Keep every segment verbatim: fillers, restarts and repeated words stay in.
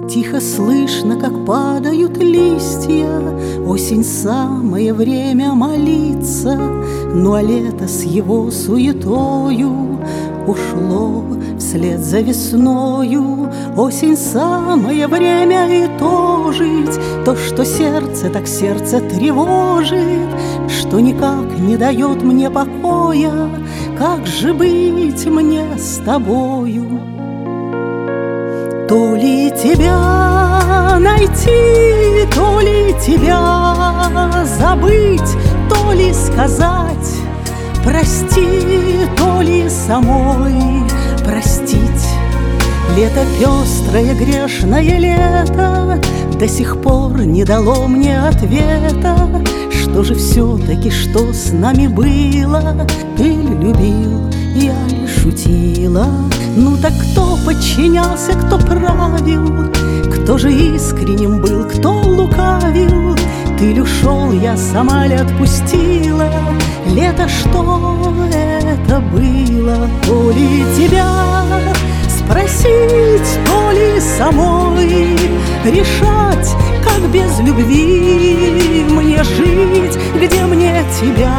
Тихо слышно, как падают листья. Осень — самое время молиться. Ну а лето с его суетою ушло вслед за весною. Осень — самое время итожить то, что сердце так сердце тревожит, что никак не дает мне покоя. Как же быть мне с тобою? То ли тебя найти, то ли тебя забыть, то ли сказать прости, то ли самой простить. Лето пестрое, грешное лето до сих пор не дало мне ответа. Что же все-таки, что с нами было? Ты ли любил, я ли шутила? Ну так кто подчинялся, кто правил? Кто же искренним был, кто лукавил? Ты ли ушел, я сама ли отпустила? Лето, что это было? То ли тебя спросить, то ли самой решать, как без любви мне жить, где мне тебя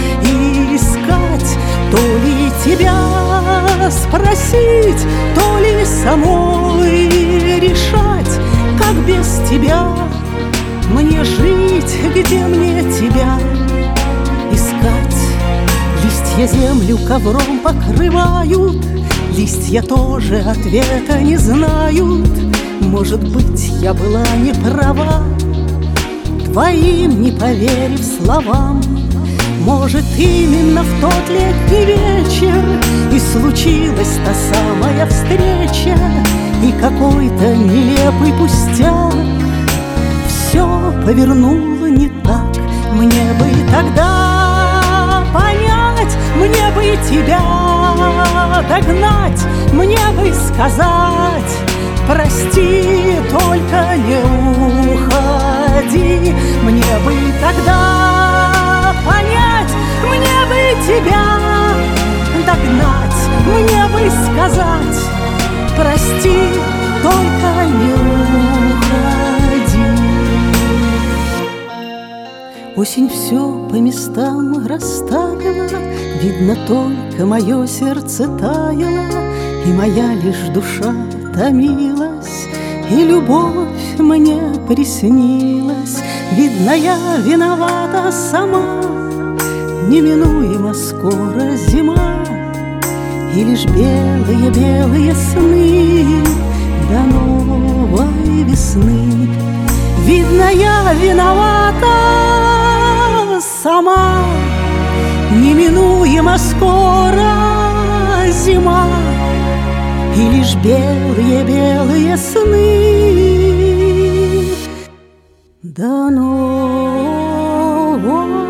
искать. То ли тебя спросить, то ли самой решать, как без тебя мне жить, где мне тебя искать. Листья землю ковром покрывают, листья тоже ответа не знают. Может быть, я была не права, твоим не поверив словам. Может, именно в тот летний вечер и случилась та самая встреча, и какой-то нелепый пустяк все повернуло не так. Мне бы и тогда понять, мне бы и тебя догнать, мне бы сказать прости, только не уходи. Мне бы и тогда понять, мне бы тебя догнать, мне бы сказать прости, только не уходи. Осень все по местам расставила, видно, только мое сердце таяло, и моя лишь душа томилась, и любовь мне приснилась. Видно, я виновата сама, неминуемо скоро зима, и лишь белые-белые сны до новой весны. Видно, я виновата сама, неминуемо скоро зима, и лишь белые-белые сны до новой